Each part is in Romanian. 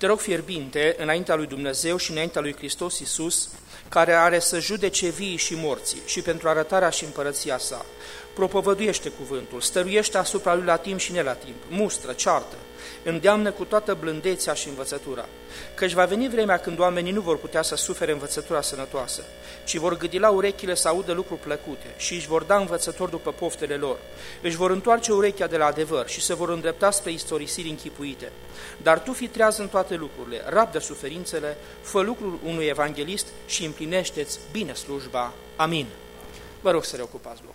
Te rog fierbinte înaintea lui Dumnezeu și înaintea lui Hristos Iisus, care are să judece vii și morții, și pentru arătarea și împărăția sa. Propovăduiește cuvântul, stăruiește asupra lui la timp și ne la timp, mustră, ceartă, îndeamnă cu toată blândețea și învățătura, căci va veni vremea când oamenii nu vor putea să sufere învățătura sănătoasă, ci vor gâdila urechile să audă lucruri plăcute și își vor da învățători după poftele lor. Își vor întoarce urechea de la adevăr și se vor îndrepta spre istorisiri închipuite. Dar tu fii treaz în toate lucrurile, rabdă suferințele, fă lucrul unui evanghelist și împlinește-ți bine slujba. Amin. Vă rog să reocupați locurile.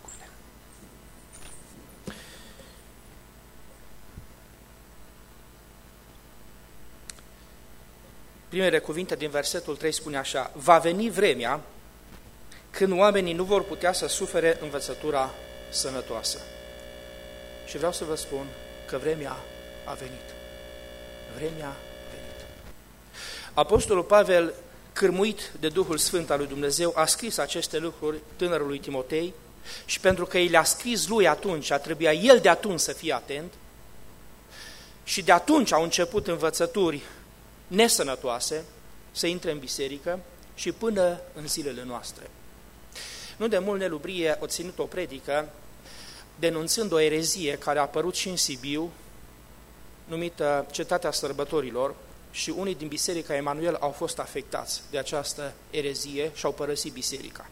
Primele cuvinte din versetul 3 spune așa: va veni vremea când oamenii nu vor putea să sufere învățătura sănătoasă. Și vreau să vă spun că vremea a venit. Vremea a venit. Apostolul Pavel, cârmuit de Duhul Sfânt al lui Dumnezeu, a scris aceste lucruri tânărului Timotei și pentru că el le-a scris lui atunci, trebuia el de atunci să fie atent și de atunci au început învățături nesănătoase să intre în biserică și până în zilele noastre. Nu de mult Nelu Brie a ținut o predică denunțând o erezie care a apărut și în Sibiu, numită Cetatea Sărbătorilor, și unii din Biserica Emanuel au fost afectați de această erezie și au părăsit biserica.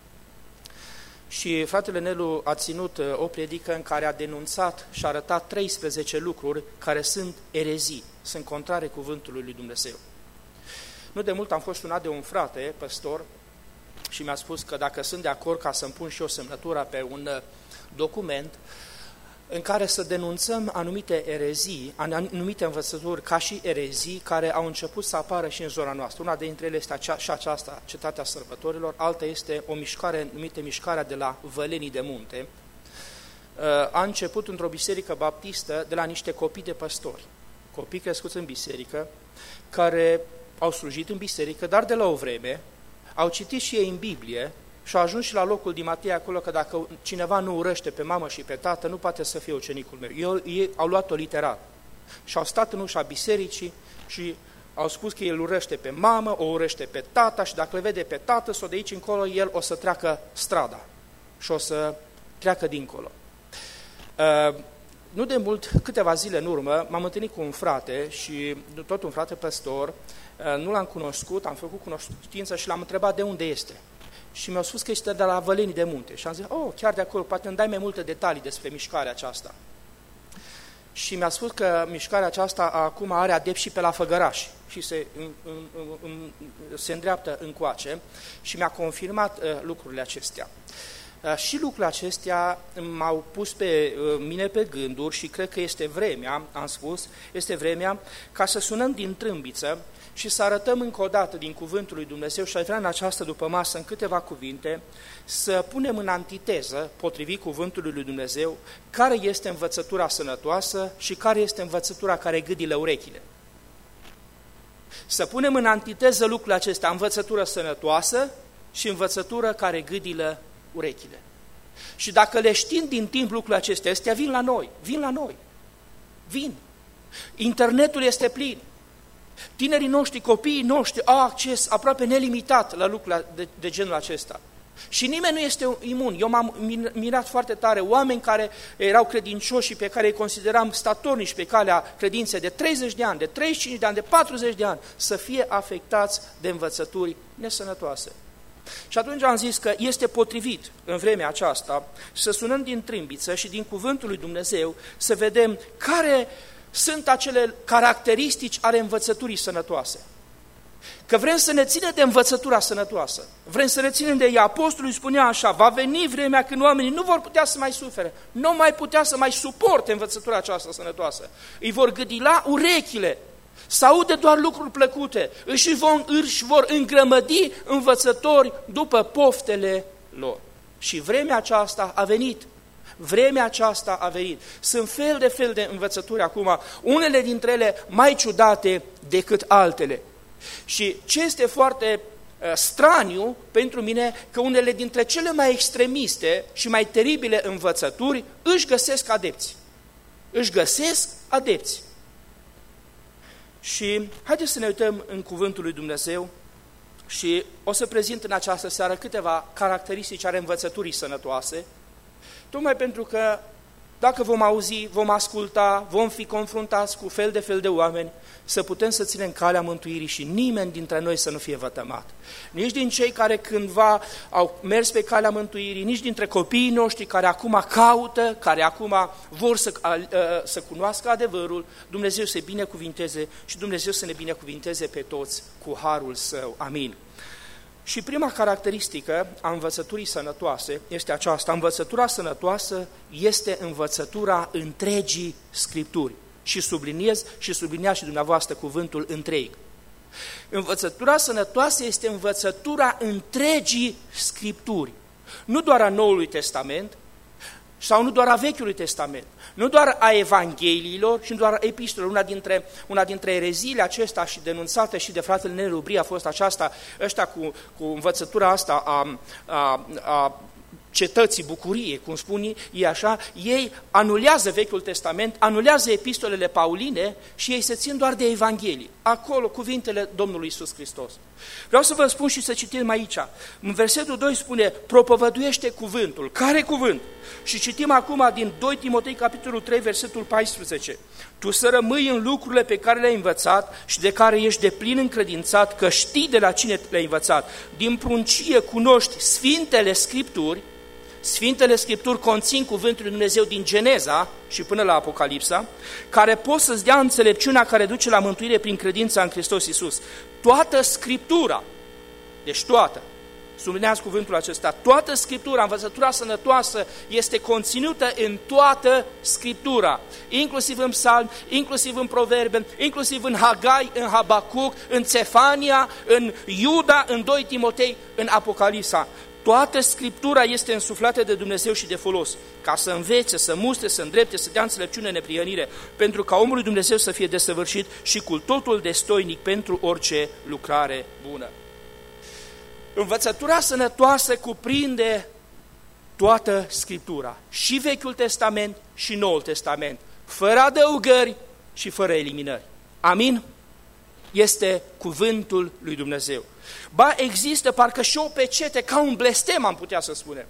Și fratele Nelu a ținut o predică în care a denunțat și a arătat 13 lucruri care sunt erezii, sunt contrare cuvântului lui Dumnezeu. Nu de mult am fost sunat de un frate, păstor, și mi-a spus că dacă sunt de acord ca să-mi pun și eu semnătura pe un document în care să denunțăm anumite erezii, anumite învățături ca și erezii care au început să apară și în zona noastră. Una dintre ele este și aceasta, Cetatea Sărbătorilor, alta este o mișcare numită Mișcarea de la Vălenii de Munte. A început într-o biserică baptistă de la niște copii de păstori, copii crescuți în biserică, care au slujit în biserică, dar de la o vreme au citit și ei în Biblie și au ajuns și la locul din Matei acolo că dacă cineva nu urăște pe mamă și pe tată, nu poate să fie ucenicul meu. Ei au luat-o literal și au stat în ușa bisericii și au spus că el urăște pe mamă, o urăște pe tata și dacă le vede pe tată, sau de aici încolo, el o să treacă strada și o să treacă dincolo. Nu de mult, câteva zile în urmă, m-am întâlnit cu un frate și tot un frate păstor, nu l-am cunoscut, am făcut cunoștință și l-am întrebat de unde este. Și mi-au spus că este de la Vălenii de Munte. Și am zis, chiar de acolo, poate îmi dai mai multe detalii despre mișcarea aceasta. Și mi-a spus că mișcarea aceasta acum are adepți și pe la Făgăraș și se îndreaptă încoace și mi-a confirmat lucrurile acestea. Și lucrurile acestea m-au pus pe mine pe gânduri și cred că este vremea, am spus, este vremea ca să sunăm din trâmbiță și să arătăm încă o dată din cuvântul lui Dumnezeu și aș vrea în această dupămasă, în câteva cuvinte, să punem în antiteză, potrivit cuvântului lui Dumnezeu, care este învățătura sănătoasă și care este învățătura care gâdilă urechile. Să punem în antiteză lucrurile acestea, învățătură sănătoasă și învățătură care gâdilă urechile. Și dacă le știm din timp lucrurile acestea, vin la noi. Internetul este plin. Tinerii noștri, copiii noștri au acces aproape nelimitat la lucruri de genul acesta. Și nimeni nu este imun. Eu m-am mirat foarte tare oameni care erau credincioși și pe care îi consideram statornici pe calea credinței de 30 de ani, de 35 de ani, de 40 de ani, să fie afectați de învățături nesănătoase. Și atunci am zis că este potrivit în vremea aceasta să sunăm din trâmbiță și din cuvântul lui Dumnezeu să vedem care sunt acele caracteristici ale învățăturii sănătoase. Că vrem să ne ținem de învățătura sănătoasă, vrem să ne ținem de ea. Apostolul spunea așa, va veni vremea când oamenii nu vor putea să mai sufere, nu mai putea să mai suporte învățătura aceasta sănătoasă. Îi vor gâdila urechile, să audă doar lucruri plăcute, își vor îngrămădi învățători după poftele lor. Și vremea aceasta a venit. Vremea aceasta a venit. Sunt fel de învățături acum, unele dintre ele mai ciudate decât altele. Și ce este foarte straniu pentru mine, că unele dintre cele mai extremiste și mai teribile învățături își găsesc adepți. Și haideți să ne uităm în Cuvântul lui Dumnezeu și o să prezint în această seară câteva caracteristici ale învățăturii sănătoase, tocmai pentru că dacă vom auzi, vom asculta, vom fi confruntați cu fel de oameni, să putem să ținem calea mântuirii și nimeni dintre noi să nu fie vătămat. Nici din cei care cândva au mers pe calea mântuirii, nici dintre copiii noștri care acum caută, care acum vor să cunoască adevărul, Dumnezeu să-i binecuvinteze și Dumnezeu să ne binecuvinteze pe toți cu harul Său. Amin. Și prima caracteristică a învățăturii sănătoase este aceasta. Învățătura sănătoasă este învățătura întregii Scripturi. Și subliniez și subliniați și dumneavoastră cuvântul întreg. Învățătura sănătoasă este învățătura întregii Scripturi. Nu doar a Noului Testament sau nu doar a Vechiului Testament, nu doar a Evangheliilor și nu doar a epistolelor. Una dintre ereziile acestea și denunțate și de fratele Nelu Brie a fost aceasta, ăștia cu învățătura asta a cetății bucurie, cum spun ei așa, ei anulează Vechiul Testament, anulează epistolele pauline și ei se țin doar de Evanghelii. Acolo cuvintele Domnului Iisus Hristos. Vreau să vă spun și să citim aici. În versetul 2 spune, propovăduiește cuvântul. Care cuvânt? Și citim acum din 2 Timotei, capitolul 3, versetul 14. Tu să rămâi în lucrurile pe care le-ai învățat și de care ești deplin încredințat, că știi de la cine le-ai învățat. Din pruncie cunoști Sfintele Scripturi. Sfintele Scripturi conțin cuvântul lui Dumnezeu din Geneza și până la Apocalipsa, care pot să-ți dea înțelepciunea care duce la mântuire prin credința în Hristos Iisus. Toată Scriptura, deci toată, sublineați cuvântul acesta, toată Scriptura, învățătura sănătoasă este conținută în toată Scriptura, inclusiv în Psalm, inclusiv în Proverbe, inclusiv în Hagai, în Habacuc, în Țefania, în Iuda, în 2 Timotei, în Apocalipsa. Toată Scriptura este însuflată de Dumnezeu și de folos, ca să învețe, să mustre, să îndrepte, să dea înțelepciune, neprihănire, pentru ca omul lui Dumnezeu să fie desăvârșit și cu totul destoinic pentru orice lucrare bună. Învățătura sănătoasă cuprinde toată Scriptura, și Vechiul Testament și Noul Testament, fără adăugări și fără eliminări. Amin? Este cuvântul lui Dumnezeu. Ba, există parcă și o pecete, ca un blestem, am putea să spunem.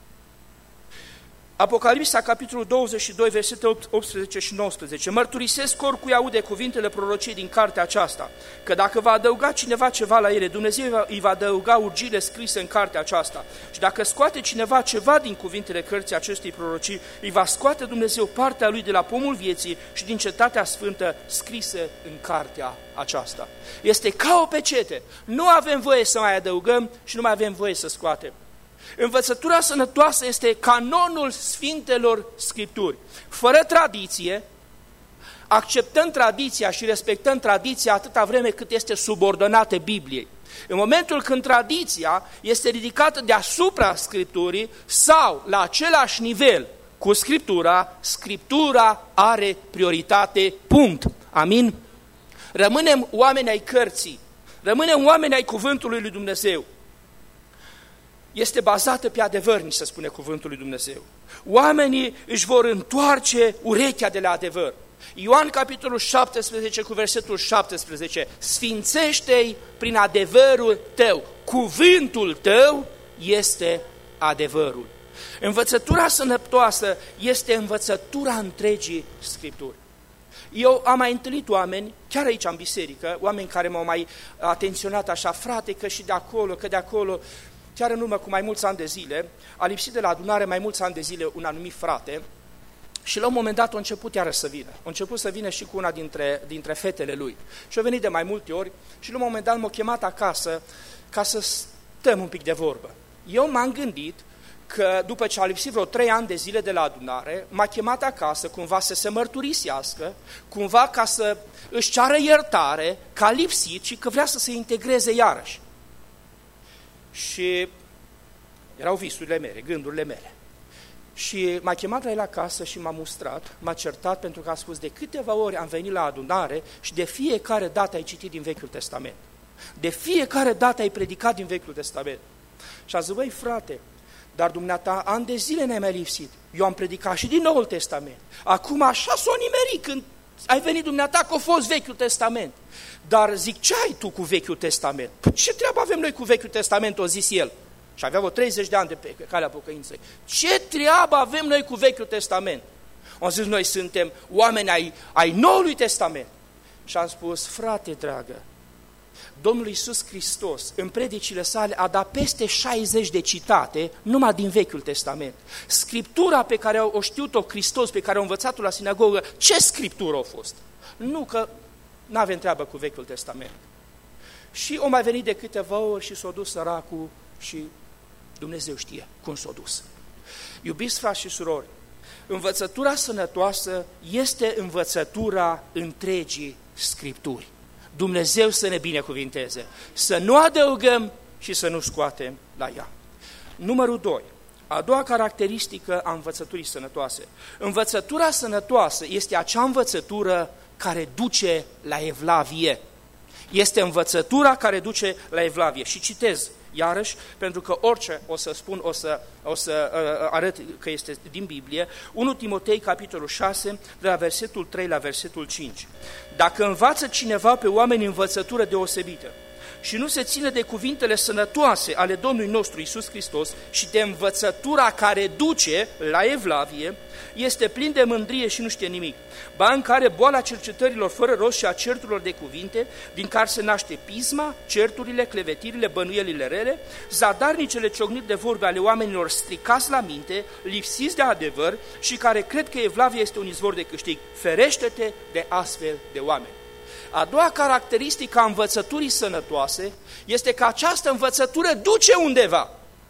Apocalipsa, capitolul 22, versetele 18 și 19. Mărturisesc oricui aude cuvintele prorociei din cartea aceasta, că dacă va adăuga cineva ceva la ele, Dumnezeu îi va adăuga urgiile scrise în cartea aceasta. Și dacă scoate cineva ceva din cuvintele cărții acestei prorocii, îi va scoate Dumnezeu partea lui de la pomul vieții și din cetatea sfântă scrisă în cartea aceasta. Este ca o pecete. Nu avem voie să mai adăugăm și nu mai avem voie să scoatem. Învățătura sănătoasă este canonul Sfintelor Scripturi. Fără tradiție, acceptăm tradiția și respectăm tradiția atâta vreme cât este subordonată Bibliei. În momentul când tradiția este ridicată deasupra Scripturii sau la același nivel cu Scriptura, Scriptura are prioritate, punct. Amin? Rămânem oameni ai cărții, rămânem oameni ai cuvântului lui Dumnezeu. Este bazată pe adevăr, ni se spune cuvântul lui Dumnezeu. Oamenii își vor întoarce urechea de la adevăr. Ioan, capitolul 17, cu versetul 17, sfințește-i prin adevărul tău. Cuvântul tău este adevărul. Învățătura sănătoasă este învățătura întregii Scripturi. Eu am mai întâlnit oameni, chiar aici în biserică, oameni care m-au mai atenționat așa, frate, că și de acolo, că de acolo. Chiar în urmă cu mai mulți ani de zile, a lipsit de la adunare mai mulți ani de zile un anumit frate și la un moment dat a început iară să vină. A început să vină și cu una dintre fetele lui. Și a venit de mai multe ori și la un moment dat m-a chemat acasă ca să stăm un pic de vorbă. Eu m-am gândit că după ce a lipsit vreo 3 ani de zile de la adunare, m-a chemat acasă cumva să se mărturisească, cumva ca să își ceară iertare, că a lipsit și că vrea să se integreze iarăși. Și erau visurile mele, gândurile mele. Și m-a chemat la el acasă și m-a mustrat, m-a certat pentru că a spus de câteva ori am venit la adunare și de fiecare dată ai citit din Vechiul Testament. De fiecare dată ai predicat din Vechiul Testament. Și a zis, băi frate, dar dumneata ani de zile ne-ai mai lipsit. Eu am predicat și din Noul Testament. Acum așa s-o nimeri când Ai venit dumneata că a fost Vechiul Testament. Dar zic, ce ai tu cu Vechiul Testament? Ce treabă avem noi cu Vechiul Testament, o zis el. Și avea 30 de ani de pe calea pocăinței. Ce treabă avem noi cu Vechiul Testament? Am zis, noi suntem oameni ai Noului Testament. Și am spus, frate dragă, Domnul Iisus Hristos, în predicile sale, a dat peste 60 de citate numai din Vechiul Testament. Scriptura pe care o știut-o Hristos, pe care a învățat-o la sinagogă, ce scriptură a fost? Nu că n-avem treabă cu Vechiul Testament. Și o mai venit de câteva ori și s-a dus săracul și Dumnezeu știe cum s-a dus. Iubiți frați și surori, învățătura sănătoasă este învățătura întregii Scripturi. Dumnezeu să ne binecuvinteze, să nu adăugăm și să nu scoatem la ea. Numărul 2. A doua caracteristică a învățăturii sănătoase. Învățătura sănătoasă este acea învățătură care duce la evlavie. Este învățătura care duce la evlavie. Și citez iarăși, pentru că orice o să spun, o să arăt că este din Biblie, 1 Timotei, capitolul 6, de la versetul 3 la versetul 5. Dacă învață cineva pe oameni învățătură deosebită și nu se ține de cuvintele sănătoase ale Domnului nostru Iisus Hristos și de învățătura care duce la evlavie, este plin de mândrie și nu știe nimic. Ba în care boala cercetărilor fără rost și a certurilor de cuvinte, din care se naște pisma, certurile, clevetirile, bănuielile rele, zadarnicele ciocniri de vorbe ale oamenilor stricați la minte, lipsiți de adevăr și care cred că evlavia este un izvor de câștig. Ferește-te de astfel de oameni. A doua caracteristică a învățăturii sănătoase este că această învățătură duce undeva.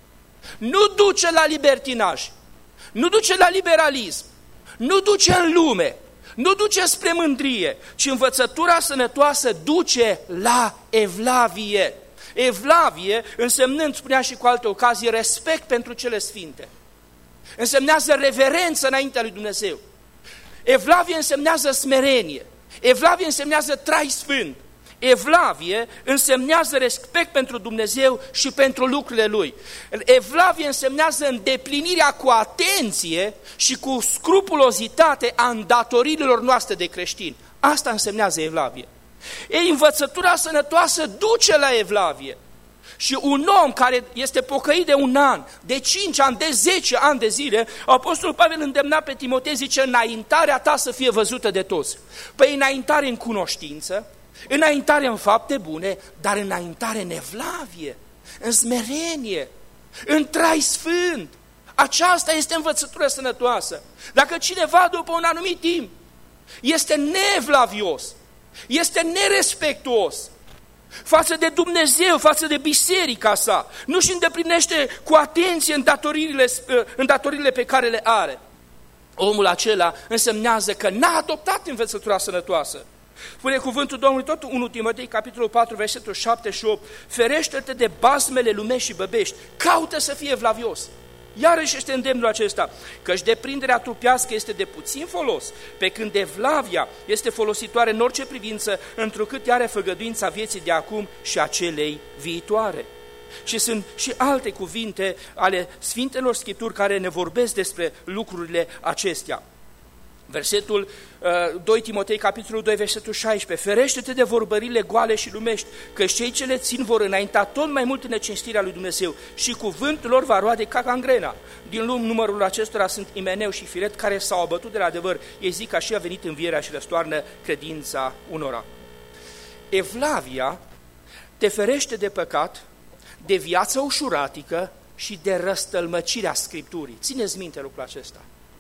Nu duce la libertinaj, nu duce la liberalism, nu duce în lume, nu duce spre mândrie, ci învățătura sănătoasă duce la evlavie. Evlavie însemnând, spunea și cu alte ocazii, respect pentru cele sfinte. Însemnează reverență înaintea lui Dumnezeu. Evlavie însemnează smerenie. Evlavie însemnează trai sfânt. Evlavie însemnează respect pentru Dumnezeu și pentru lucrurile Lui. Evlavie însemnează îndeplinirea cu atenție și cu scrupulozitate a îndatoririlor noastre de creștini. Asta însemnează evlavie. Ei, învățătura sănătoasă duce la evlavie. Și un om care este pocăit de 1 an, de 5 ani, de 10 ani de zile, Apostolul Pavel îndemna pe Timotei, zice, înaintarea ta să fie văzută de toți. Păi înaintare în cunoștință, înaintare în fapte bune, dar înaintare în evlavie, în smerenie, în trai sfânt. Aceasta este învățătura sănătoasă. Dacă cineva după un anumit timp este neevlavios, este nerespectuos față de Dumnezeu, față de biserica sa, nu-și îndeplinește cu atenție îndatoririle pe care le are, omul acela însemnează că n-a adoptat învățătura sănătoasă. Spune cuvântul Domnului, tot 1 Timotei, capitolul 4, versetul 7 și 8, ferește-te de bazmele lumești și băbești, caută să fie evlavios. Iarăși este îndemnul acesta, căci deprinderea trupească este de puțin folos, pe când evlavia este folositoare în orice privință, întrucât are făgăduința vieții de acum și a celei viitoare. Și sunt și alte cuvinte ale Sfintelor Scripturi care ne vorbesc despre lucrurile acestea. Versetul 2 Timotei, capitolul 2, versetul 16, ferește-te de vorbările goale și lumești, că cei ce le țin vor înainta tot mai mult în necinstirea lui Dumnezeu și cuvântul lor va roade ca gangrena. Din numărul acestora sunt Imeneu și Filet, care s-au abătut de la adevăr. Ei zic că și a venit învierea și răstoarnă credința unora. Evlavia te ferește de păcat, de viață ușuratică și de răstălmăcirea Scripturii. Țineți minte lucrul acesta.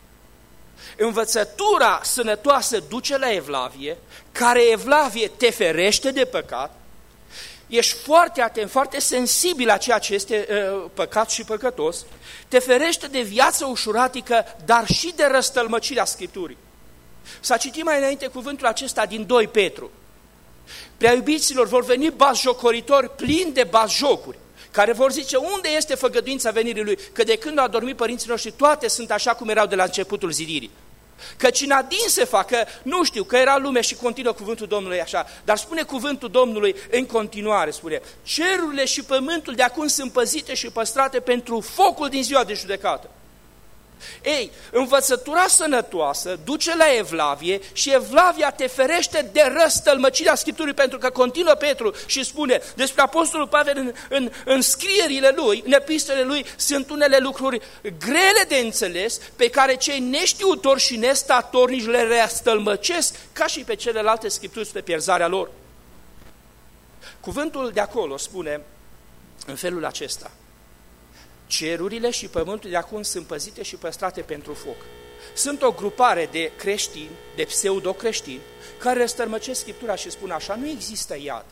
Învățătura sănătoasă duce la evlavie, care evlavie te ferește de păcat, ești foarte atent, foarte sensibil la ceea ce este păcat și păcătos, te ferește de viață ușuratică, dar și de răstălmăcirea Scripturii. S-a citit mai înainte cuvântul acesta din 2 Petru. Prea iubiților, vor veni batjocoritori plini de batjocuri, care vor zice, unde este făgăduința venirii Lui? Că de când au adormit părinții noștri, toate sunt așa cum erau de la începutul zidirii. Căci în adin se facă, nu știu, că era lume și continuă cuvântul Domnului așa, dar spune cuvântul Domnului în continuare, spune, cerurile și pământul de acum sunt păzite și păstrate pentru focul din ziua de judecată. Ei, învățătura sănătoasă duce la evlavie și evlavia te ferește de răstălmăcirea Scripturii, pentru că continuă Petru și spune despre Apostolul Pavel în scrierile lui, în epistolele lui, sunt unele lucruri grele de înțeles pe care cei neștiutori și nestatornici le răstălmăcesc ca și pe celelalte Scripturi spre pierzarea lor. Cuvântul de acolo spune în felul acesta: cerurile și pământul de acum sunt păzite și păstrate pentru foc. Sunt o grupare de creștini, de pseudo-creștini, care răstălmăcesc Scriptura și spun așa: nu există iad.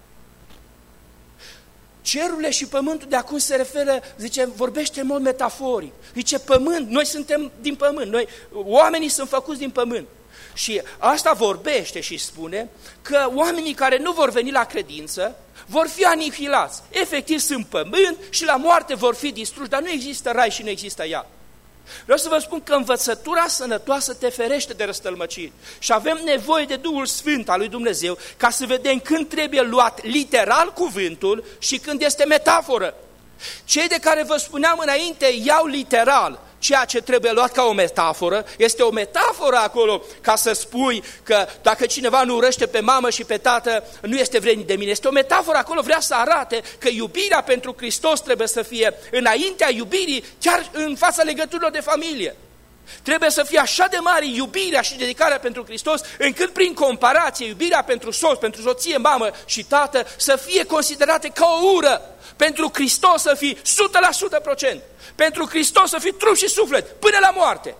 Cerurile și pământul de acum se referă, zice, vorbește în mod metaforic. Zice pământ, noi suntem din pământ, oamenii sunt făcuți din pământ. Și asta vorbește și spune că oamenii care nu vor veni la credință vor fi anihilați. Efectiv sunt pământ și la moarte vor fi distruși, dar nu există rai și nu există iad. Vreau să vă spun că învățătura sănătoasă te ferește de răstălmăciri și avem nevoie de Duhul Sfânt al lui Dumnezeu ca să vedem când trebuie luat literal cuvântul și când este metaforă. Cei de care vă spuneam înainte iau literal ceea ce trebuie luat ca o metaforă. Este o metaforă acolo ca să spui că dacă cineva nu urăște pe mamă și pe tată, nu este vrednic de mine. Este o metaforă acolo, vrea să arate că iubirea pentru Hristos trebuie să fie înaintea iubirii, chiar în fața legăturilor de familie. Trebuie să fie așa de mare iubirea și dedicarea pentru Hristos, încât prin comparație iubirea pentru soț, pentru soție, mamă și tată să fie considerate ca o ură. Pentru Hristos să fii 100%, pentru Hristos să fii trup și suflet până la moarte.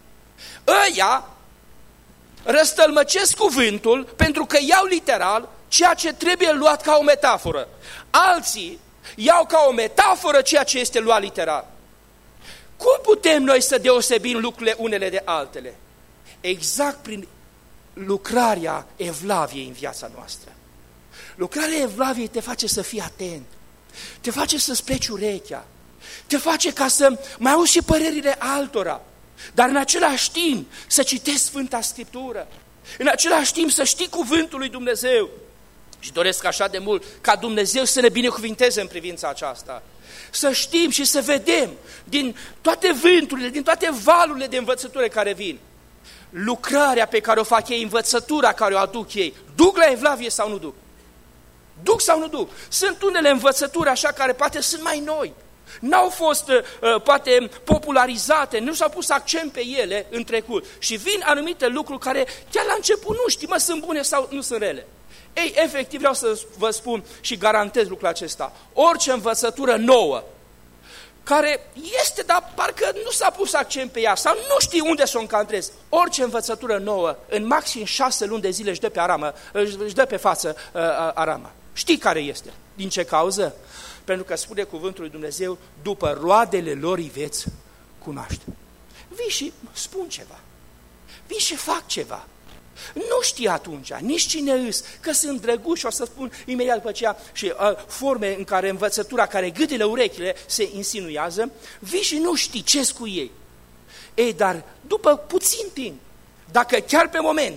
Ăia răstălmăcesc cuvântul pentru că iau literal ceea ce trebuie luat ca o metaforă. Alții iau ca o metaforă ceea ce este luat literal. Cum putem noi să deosebim lucrurile unele de altele? Exact prin lucrarea evlaviei în viața noastră. Lucrarea evlaviei te face să fii atent, te face să-ți pleci urechea, te face ca să mai auzi și părerile altora, dar în același timp să citești Sfânta Scriptură, în același timp să știi cuvântul lui Dumnezeu. Și doresc așa de mult ca Dumnezeu să ne binecuvinteze în privința aceasta. Să știm și să vedem din toate vânturile, din toate valurile de învățătură care vin, lucrarea pe care o fac ei, învățătura care o aduc ei, duc la evlavie sau nu duc? Duc sau nu duc? Sunt unele învățături așa care poate sunt mai noi, n-au fost poate popularizate, nu s-au pus accent pe ele în trecut și vin anumite lucruri care chiar la început nu știi, sunt bune sau nu sunt rele. Ei, efectiv vreau să vă spun și garantez lucrul acesta, orice învățătură nouă, care este, dar parcă nu s-a pus accent pe ea sau nu știi unde să o încadrezi, orice învățătură nouă, în maxim 6 luni de zile își dă pe față arama. Știi care este? Din ce cauză? Pentru că spune cuvântul lui Dumnezeu, după roadele lor îi veți cunoaște. Vii și spun ceva, vii și fac ceva. Nu știi atunci, nici cine îs, că sunt drăguși, o să spun imediat după aceea, și forme în care învățătura, care gâdile urechile se insinuează, vii și nu știi ce-s cu ei. Ei, dar după puțin timp, dacă chiar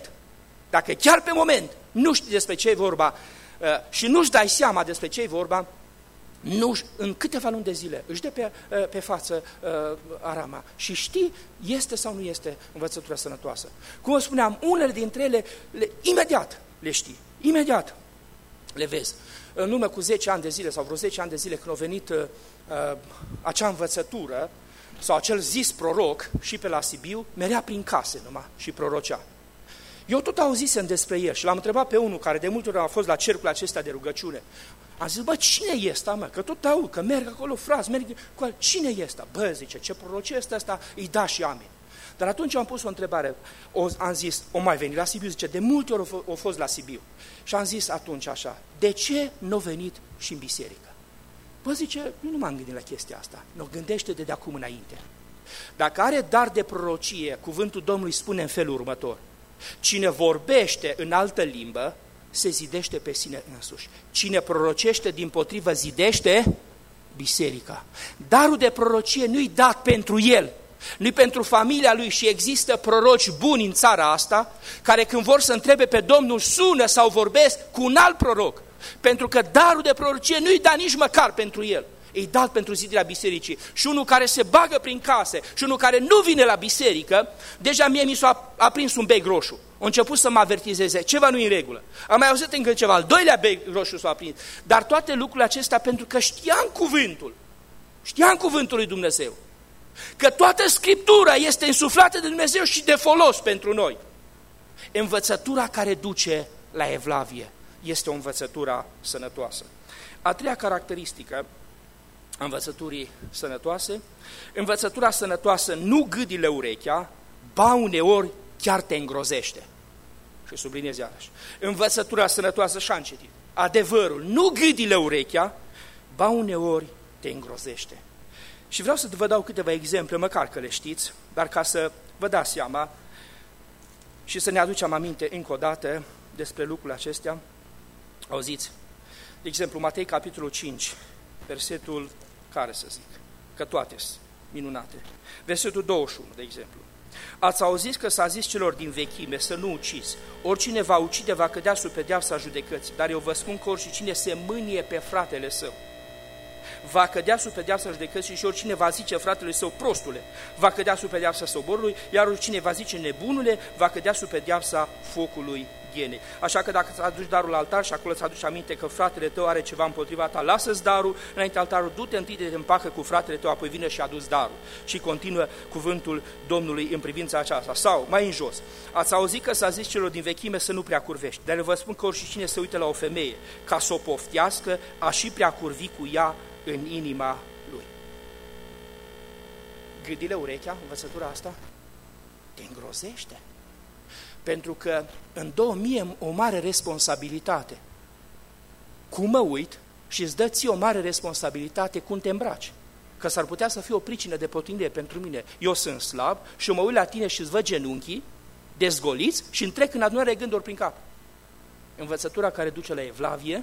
pe moment nu știi despre ce e vorba și nu-și dai seama despre ce e vorba, în câteva luni de zile își dă pe față arama și știi, este sau nu este învățătura sănătoasă. Cum vă spuneam, unele dintre ele imediat le știi, imediat le vezi. În urmă cu 10 ani de zile sau vreo 10 ani de zile când a venit acea învățătură sau acel zis proroc și pe la Sibiu, merea prin case numai și prorocea. Eu tot auzisem despre el și l-am întrebat pe unul care de multe ori a fost la cercul acesta de rugăciune. Am zis, bă, cine e ăsta, mă? Că tot aud, că merg acolo, frați, cine e ăsta? Bă, zice, ce prorocie este ăsta? Îi da și amin. Dar atunci am pus o întrebare, am zis, o mai venit la Sibiu? Zice, de multe ori o fost la Sibiu. Și am zis atunci așa, de ce n-a venit și în biserică? Bă, zice, eu nu m-am gândit la chestia asta, n-o gândește de acum înainte. Dacă are dar de prorocie, cuvântul Domnului spune în felul următor, cine vorbește în altă limbă, se zidește pe sine însuși. Cine prorocește dimpotrivă zidește biserica. Darul de prorocie nu-i dat pentru el, nu-i pentru familia lui și există proroci buni în țara asta, care când vor să întrebe pe Domnul sună sau vorbesc cu un alt proroc, pentru că darul de prorocie nu-i dat nici măcar pentru el. e dat pentru zidirea bisericii, și unul care se bagă prin case, și unul care nu vine la biserică, deja mie mi s-a aprins un bec roșu. A început să mă avertizeze, ceva nu e în regulă. Am mai auzit încă ceva, al doilea bec roșu s-a aprins. Dar toate lucrurile acestea pentru că știam cuvântul lui Dumnezeu. Că toată Scriptura este însuflată de Dumnezeu și de folos pentru noi. Învățătura care duce la evlavie este o învățătură sănătoasă. A treia caracteristică a învățăturii sănătoase, învățătura sănătoasă nu gâdile urechea, ba uneori chiar te îngrozește. Și subliniez iarăși. Învățătura sănătoasă, și-am citit, adevărul, nu gâdile urechea, ba uneori te îngrozește. Și vreau să vă dau câteva exemple, măcar că le știți, dar ca să vă dați seama și să ne aducem aminte încă o dată despre lucrurile acestea. Auziți? De exemplu, Matei, capitolul 5, versetul, care să zic, că toate sunt minunate. Versetul 21, de exemplu. Ați auzit că s-a zis celor din vechime să nu ucizi. Oricine va ucide va cădea sub pedeapsa judecății, dar eu vă spun că oricine se mânie pe fratele său va cădea sub pedeapsa judecății, și oricine va zice fratele său prostule, va cădea sub pedeapsa soborului, iar oricine va zice nebunule, va cădea sub pedeapsa focului ghenei. Așa că dacă îți aduci darul la altar și acolo îți aduci aminte că fratele tău are ceva împotriva ta, lasă-ți darul înainte altarul, du-te întâi de te împacă cu fratele tău, apoi vine și adu-ți darul. Și continuă cuvântul Domnului în privința aceasta. Sau, mai în jos, ați auzit că s-a zis celor din vechime să nu prea curvești, dar vă spun că oricine se uită la o femeie ca să o poftească, a și prea curvi cu ea în inima lui. Gâdile urechea, învățătura asta, te îngrozește. Pentru că în 2000 o mare responsabilitate. Cum mă uit și îți dă ție o mare responsabilitate cum te îmbraci. Că s-ar putea să fie o pricină de potignire pentru mine. Eu sunt slab și mă uit la tine și îți văd genunchii dezgoliți și îmi trec în adunare gânduri prin cap. Învățătura care duce la evlavie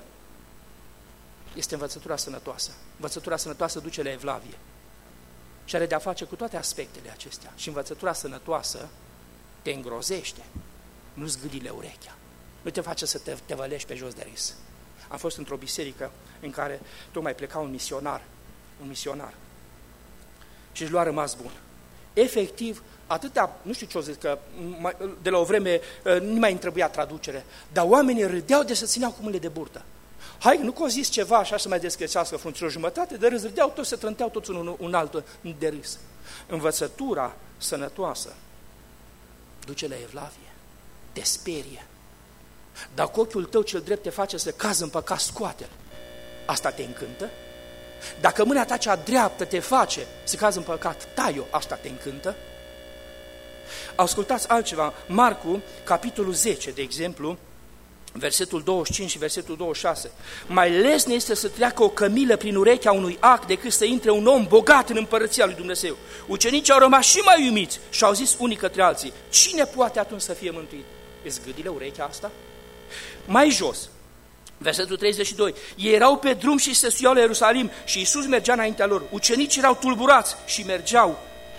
este învățătura sănătoasă. Învățătura sănătoasă duce la evlavie. Și are de-a face cu toate aspectele acestea. Și învățătura sănătoasă te îngrozește, nu-ți gâdile urechea, nu te face să te vălești pe jos de râs. Am fost într-o biserică în care tocmai pleca un misionar și își lua rămas bun. Efectiv, atâtea, nu știu ce o zic, că de la o vreme nu mai îmi trebuia traducere, dar oamenii râdeau de să țineau cu mâinile de burtă. Hai, nu că o zis ceva așa să mai descrețească frunților, jumătate de râs, râdeau toți, se trânteau toți un altul de râs. Învățătura sănătoasă duce la evlavie, te sperie. Dacă ochiul tău cel drept te face să cazi în păcat, scoate-l. Asta te încântă? Dacă mâna ta cea dreaptă te face să cazi în păcat, tai-o, asta te încântă? Ascultați altceva, Marcu, capitolul 10, de exemplu, versetul 25 și versetul 26. Mai lesne este să treacă o cămilă prin urechea unui ac decât să intre un om bogat în împărăția lui Dumnezeu. Ucenicii au rămas și mai uimiți și au zis unii către alții, cine poate atunci să fie mântuit? Îți gâdile urechea asta? Mai jos, versetul 32. Ei erau pe drum și se suiau la Ierusalim și Iisus mergea înaintea lor. Ucenicii erau tulburați și mergeau.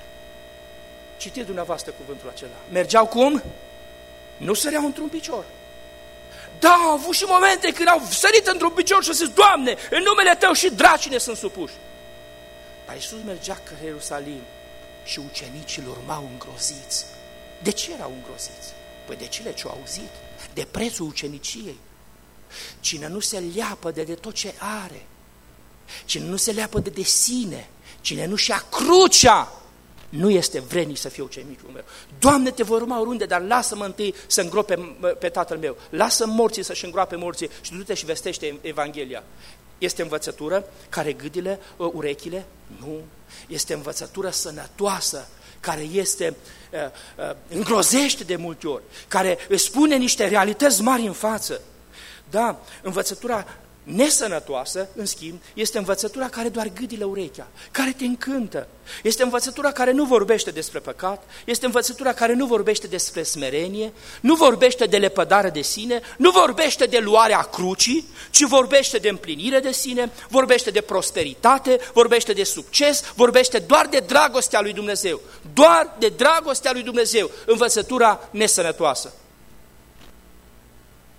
Citiți dumneavoastră cuvântul acela. Mergeau cum? Nu săreau într-un picior. Da, au avut și momente când au sărit într-un picior și au zis, Doamne, în numele Tău și dracii ne sunt supuși. Dar Iisus mergea către Ierusalim și ucenicii îl urmau îngroziți. De ce erau îngroziți? Păi de cele ce au auzit, de prețul uceniciei. Cine nu se leapă de tot ce are, cine nu se leapă de sine, cine nu-și ia crucea, nu este vrednic să fie ucenicul meu. Doamne, te voi urma oriunde, dar lasă-mă întâi să îngrop pe tatăl meu. Lasă morții să-și îngroape morții și du-te și vestește Evanghelia. Este învățătură care gâdile urechile? Nu. Este învățătură sănătoasă, care este îngrozește de multe ori, care îți spune niște realități mari în față. Da, învățătura nesănătoasă, în schimb, este învățătura care doar gâdile urechea, care te încântă. Este învățătura care nu vorbește despre păcat, este învățătura care nu vorbește despre smerenie, nu vorbește de lepădare de sine, nu vorbește de luarea crucii, ci vorbește de împlinire de sine, vorbește de prosperitate, vorbește de succes, vorbește doar de dragostea lui Dumnezeu. Doar de dragostea lui Dumnezeu, învățătura nesănătoasă.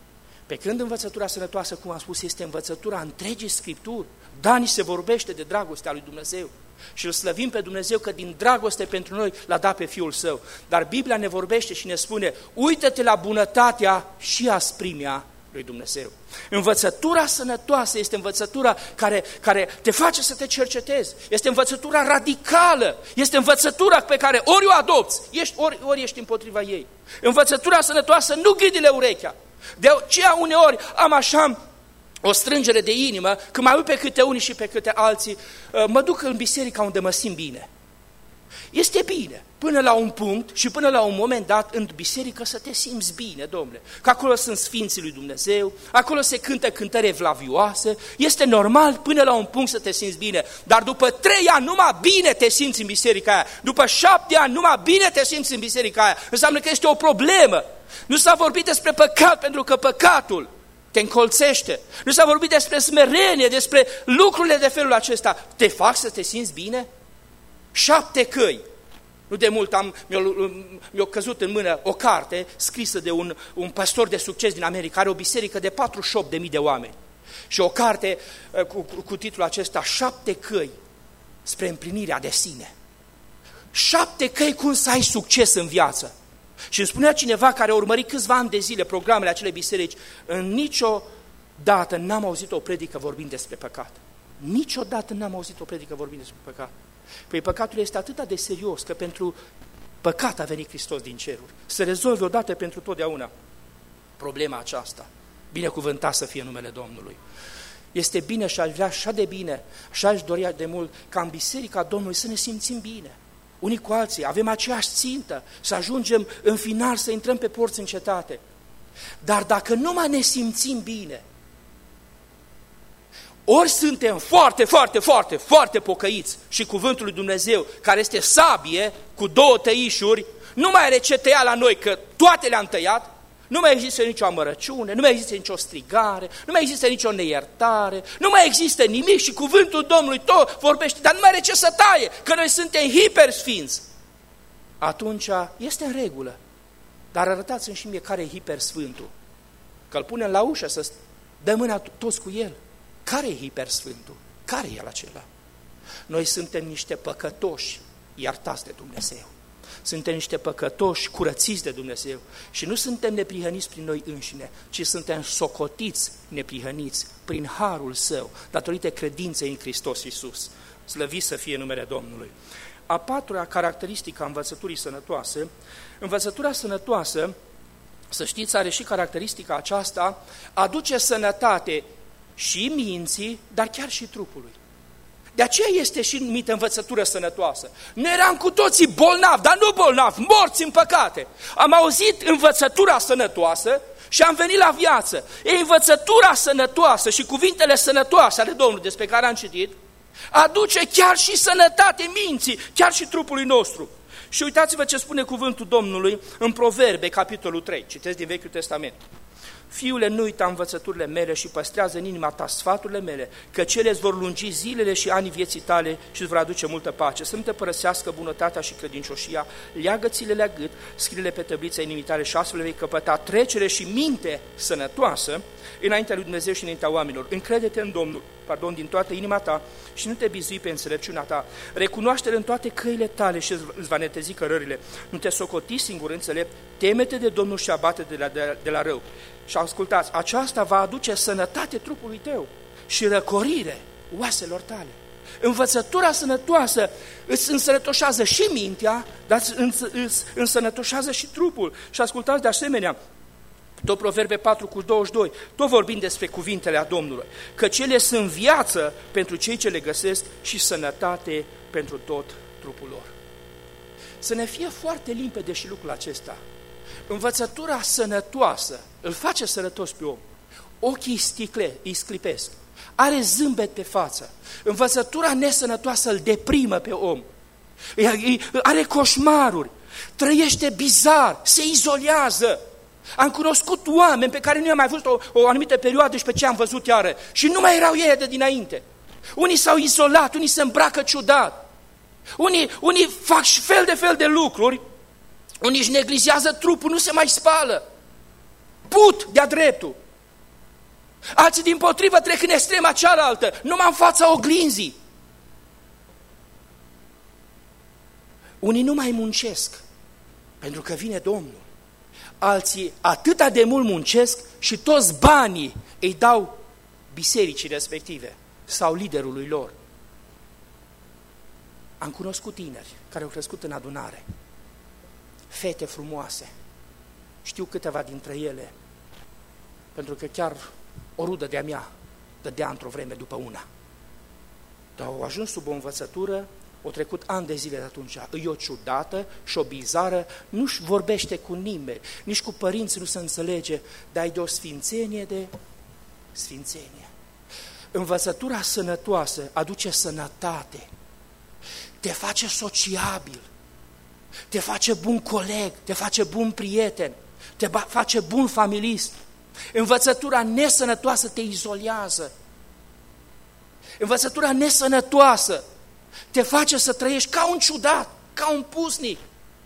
Pe când învățătura sănătoasă, cum am spus, este învățătura întregii Scripturi. Da, ni se vorbește de dragostea lui Dumnezeu și îl slăvim pe Dumnezeu că din dragoste pentru noi l-a dat pe Fiul Său. Dar Biblia ne vorbește și ne spune, uită-te la bunătatea și asprimea lui Dumnezeu. Învățătura sănătoasă este învățătura care te face să te cercetezi. Este învățătura radicală. Este învățătura pe care ori o adopți, ori ești împotriva ei. Învățătura sănătoasă nu ghidile urechea. De aceea uneori am așa o strângere de inimă, când mai uit pe câte unii și pe câte alții, mă duc în biserică unde mă simt bine. Este bine, până la un punct și până la un moment dat în biserică să te simți bine, domnule, că acolo sunt sfinții lui Dumnezeu, acolo se cântă cântări evlavioase, este normal până la un punct să te simți bine, dar după 3 ani numai bine te simți în biserica aia, după 7 ani numai bine te simți în biserica aia, înseamnă că este o problemă. Nu s-a vorbit despre păcat pentru că păcatul te încolțește, nu s-a vorbit despre smerenie, despre lucrurile de felul acesta, te fac să te simți bine? 7 căi. Nu de mult mi-a căzut în mână o carte scrisă de un pastor de succes din America, are o biserică de 48.000 de oameni. Și o carte cu titlul acesta, 7 căi spre împlinirea de sine. 7 căi cum să ai succes în viață. Și îmi spunea cineva care a urmărit câțiva ani de zile programele acelei biserici, în niciodată n-am auzit o predică vorbind despre păcat. Niciodată n-am auzit o predică vorbind despre păcat. Păi păcatul este atât de serios că pentru păcat a venit Hristos din ceruri. Să rezolve odată pentru totdeauna problema aceasta. Binecuvântat să fie numele Domnului. Este bine și aș vrea așa de bine, și aș dori de mult ca în biserica Domnului să ne simțim bine. Unii cu alții, avem aceeași țintă, să ajungem în final să intrăm pe porți în cetate. Dar dacă nu mai ne simțim bine, ori suntem foarte, foarte, foarte, foarte pocăiți și cuvântul lui Dumnezeu, care este sabie cu 2 tăișuri, nu mai are ce tăia la noi, că toate le-am tăiat, nu mai există nicio amărăciune, nu mai există nicio strigare, nu mai există nicio neiertare, nu mai există nimic și cuvântul Domnului tot vorbește, dar nu mai are ce să taie, că noi suntem hipersfinți. Atunci este în regulă, dar arătați-mi și mie care e hipersfântul, că îl punem la ușă să dăm mâna toți cu el. Care e hipersfântul? Care e el acela? Noi suntem niște păcătoși iertați de Dumnezeu. Suntem niște păcătoși curățiți de Dumnezeu și nu suntem neprihăniți prin noi înșine, ci suntem socotiți neprihăniți prin harul Său, datorită credinței în Hristos Iisus. Slăvit să fie numele Domnului. A 4-a caracteristică a învățăturii sănătoase, învățătura sănătoasă, să știți, are și caracteristica aceasta, aduce sănătate și minții, dar chiar și trupului. De aceea este și numită învățătură sănătoasă. Noi eram cu toții bolnavi, dar nu bolnavi, morți în păcate. Am auzit învățătura sănătoasă și am venit la viață. E învățătura sănătoasă și cuvintele sănătoase ale Domnului despre care am citit, aduce chiar și sănătate minții, chiar și trupului nostru. Și uitați-vă ce spune cuvântul Domnului în Proverbe, capitolul 3, citesc din Vechiul Testament. Fiule, nu uita învățăturile mele și păstrează în inima ta sfaturile mele, că cele îți vor lungi zilele și anii vieții tale și îți vor aduce multă pace. Să nu te părăsească bunătatea și credincioșia, leagă-ți-le la gât, scrie-le pe tăblița inimii tale și astfel vei căpăta trecere și minte sănătoasă înaintea lui Dumnezeu și înaintea oamenilor. Încrede-te în Domnul, din toată inima ta și nu te bizui pe înțelepciunea ta. Recunoaște-L în toate căile tale și îți va netezi cărările. Nu te socoti singur înțelept, teme-te de Domnul și abate de la rău. Și ascultați, aceasta va aduce sănătate trupului tău și răcorire oaselor tale. Învățătura sănătoasă îți însănătoșează și mintea, dar îți însănătoșează și trupul. Și ascultați de asemenea, tot Proverbe 4:22, tot vorbind despre cuvintele a Domnului, că cele sunt viață pentru cei ce le găsesc și sănătate pentru tot trupul lor. Să ne fie foarte limpede și lucrul acesta. Învățătura sănătoasă îl face sănătos pe om. Ochii îi sclipesc, are zâmbet pe față. Învățătura nesănătoasă îl deprimă pe om. Are coșmaruri, trăiește bizar, se izolează. Am cunoscut oameni pe care nu i-am mai văzut o anumită perioadă și pe ce am văzut iară și nu mai erau ei de dinainte. Unii s-au izolat, unii se îmbracă ciudat, unii fac fel de fel de lucruri, unii își neglijează trupul, nu se mai spală, put de-a dreptul. Alții dimpotrivă trec în extrema cealaltă, numai în fața oglinzii. Unii nu mai muncesc, pentru că vine Domnul. Alții atâta de mult muncesc și toți banii îi dau bisericii respective sau liderului lor. Am cunoscut tineri care au crescut în adunare, fete frumoase, știu câteva dintre ele, pentru că chiar o rudă de-a mea dădea într-o vreme după una. Dar au ajuns sub o învățătură, au trecut ani de zile de atunci, e o ciudată și o bizară, nu-și vorbește cu nimeni, nici cu părinții nu se înțelege, dar e de o sfințenie de sfințenie. Învățătura sănătoasă aduce sănătate, te face sociabil, te face bun coleg, te face bun prieten, te face bun familist. Învățătura nesănătoasă te izolează. Învățătura nesănătoasă te face să trăiești ca un ciudat, ca un pusnic.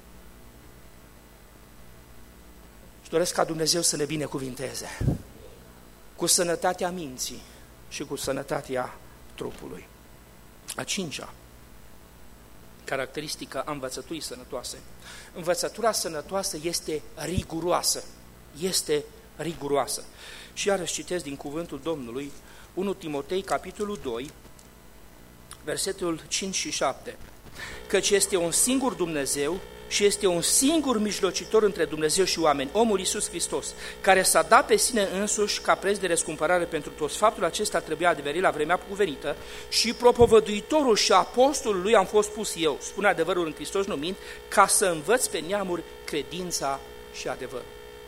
Și doresc ca Dumnezeu să ne binecuvinteze cu sănătatea minții și cu sănătatea trupului. A cincea caracteristică a învățăturii sănătoase. Învățătura sănătoasă este riguroasă. Este riguroasă. Și iarăși citesc din cuvântul Domnului 1 Timotei, capitolul 2, versetul 5 și 7. Căci este un singur Dumnezeu și este un singur mijlocitor între Dumnezeu și oameni, omul Iisus Hristos, care s-a dat pe sine însuși ca preț de răscumpărare pentru toți. Faptul acesta trebuia adeverit la vremea cuvenită și propovăduitorul și apostolul lui am fost pus eu, spune adevărul în Hristos numind, ca să învăț pe neamuri credința și adevărul.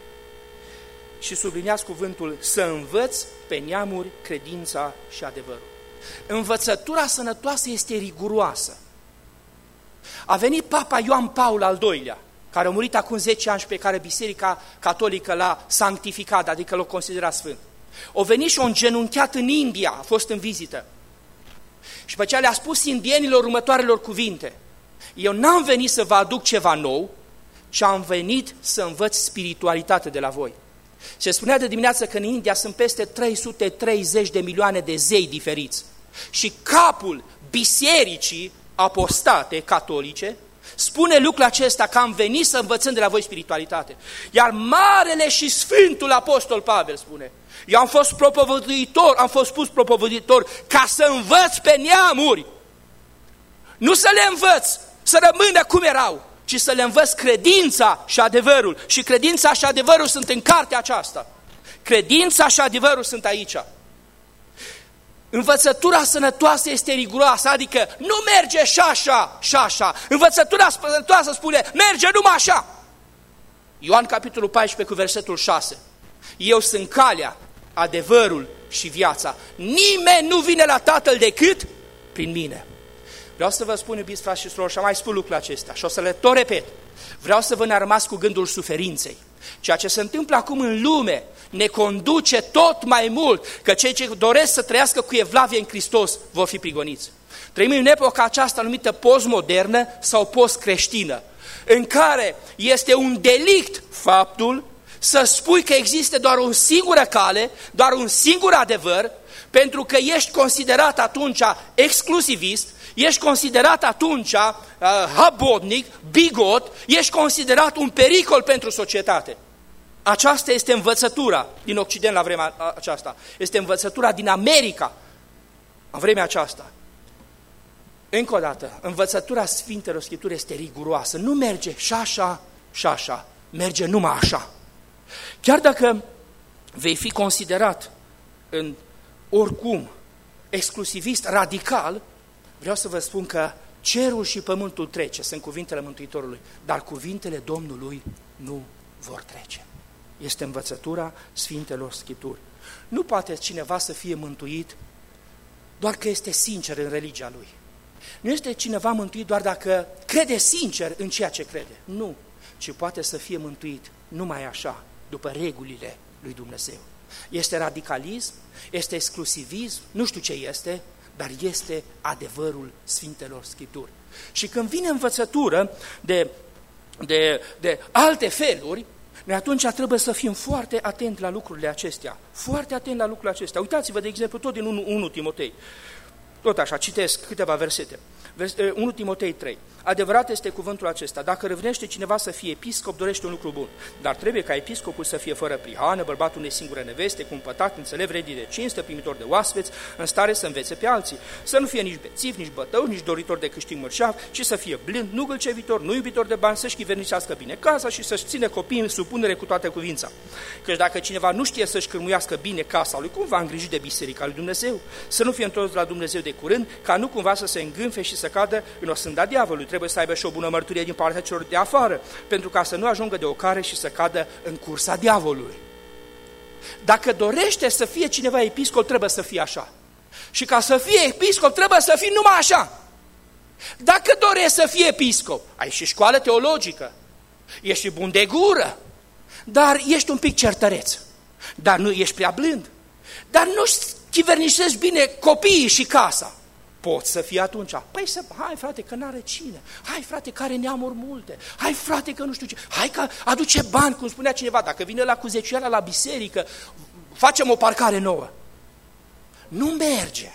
Și subliniați cuvântul să învăț pe neamuri credința și adevărul. Învățătura sănătoasă este riguroasă. A venit Papa Ioan Paul al II-lea, care a murit acum 10 ani și pe care Biserica Catolică l-a sanctificat, adică l-a considerat sfânt. A venit și a îngenunchiat în India, a fost în vizită. Și pe aceea le-a spus indienilor următoarelor cuvinte: eu n-am venit să vă aduc ceva nou, ci am venit să învăț spiritualitate de la voi. Se spunea de dimineață că în India sunt peste 330 de milioane de zei diferiți. Și capul bisericii apostate catolice spune lucrul acesta, că am venit să învățăm de la voi spiritualitate. Iar marele și sfântul apostol Pavel spune: eu am fost propovăduitor, am fost pus propovăduitor ca să învăț pe neamuri, nu să le învăț să rămână cum erau, ci să le învăț credința și adevărul. Și credința și adevărul sunt în cartea aceasta. Credința și adevărul sunt aici. Învățătura sănătoasă este riguroasă, adică nu merge și așa, și așa. Învățătura sănătoasă spune, merge numai așa. Ioan capitolul 14 cu versetul 6. Eu sunt calea, adevărul și viața. Nimeni nu vine la Tatăl decât prin mine. Vreau să vă spun, iubiți frați și surori, și am mai spus lucrul acesta și o să le tot repet. Vreau să vă înarmați cu gândul suferinței. Ceea ce se întâmplă acum în lume ne conduce tot mai mult, că cei ce doresc să trăiască cu evlavie în Hristos vor fi prigoniți. Trăim în epoca aceasta numită postmodernă sau postcreștină, în care este un delict faptul să spui că există doar o singură cale, doar un singur adevăr, pentru că ești considerat atunci exclusivist, ești considerat atunci habotnic, bigot, ești considerat un pericol pentru societate. Aceasta este învățătura din Occident la vremea aceasta. Este învățătura din America în vremea aceasta. Încă o dată, învățătura Sfintelor Scripturi este riguroasă. Nu merge și așa, și așa. Merge numai așa. Chiar dacă vei fi considerat în oricum exclusivist, radical, vreau să vă spun că cerul și pământul trece, sunt cuvintele Mântuitorului, dar cuvintele Domnului nu vor trece. Este învățătura Sfintelor Scripturi. Nu poate cineva să fie mântuit doar că este sincer în religia lui. Nu este cineva mântuit doar dacă crede sincer în ceea ce crede. Nu, ci poate să fie mântuit numai așa, după regulile lui Dumnezeu. Este radicalism, este exclusivism, nu știu ce este, dar este adevărul Sfintelor Scripturi. Și când vine învățătură de alte feluri, Noi atunci trebuie să fim foarte atenți la lucrurile acestea. Foarte atenți la lucrurile acestea. Uitați-vă, de exemplu, tot din 1 Timotei. Tot așa, citesc câteva versete. 1 Timotei 3. Adevărat este cuvântul acesta. Dacă râvnește cineva să fie episcop, dorește un lucru bun. Dar trebuie ca episcopul să fie fără prihană, bărbatul unei singure neveste, cumpătat, înțelept, vrednic de cinste, primitor de oaspeți, în stare să învețe pe alții. Să nu fie nici bețiv, nici bătău, nici doritor de câștig mărșav, ci să fie blând, nu gâlcevitor, nu iubitor de bani, să-și chivernicească bine casa și să-și ține copiii în supunere cu toată cuvința. Căci dacă cineva nu știe să-și cârmuiască bine casa lui, cum va îngriji de biserica lui Dumnezeu? Să nu fie întors la Dumnezeu de curând, ca nu cumva să se îngânfe și să cadă în osânda diavolului. Trebuie să aibă și o bună mărturie din partea celor de afară, pentru ca să nu ajungă de ocare și să cadă în cursa diavolului. Dacă dorește să fie cineva episcop, trebuie să fie așa. Și ca să fie episcop, trebuie să fii numai așa. Dacă dorești să fii episcop, ai și școală teologică, ești bun de gură, dar ești un pic certăreț, dar nu ești prea blând, dar nu chivernișești bine copiii și casa. Poți să fii atunci. Păi hai frate că n-are cine, hai frate că are neamuri multe, hai frate că nu știu ce, hai că aduce bani, cum spunea cineva, dacă vine la cuzeciuiala la biserică, facem o parcare nouă. Nu merge.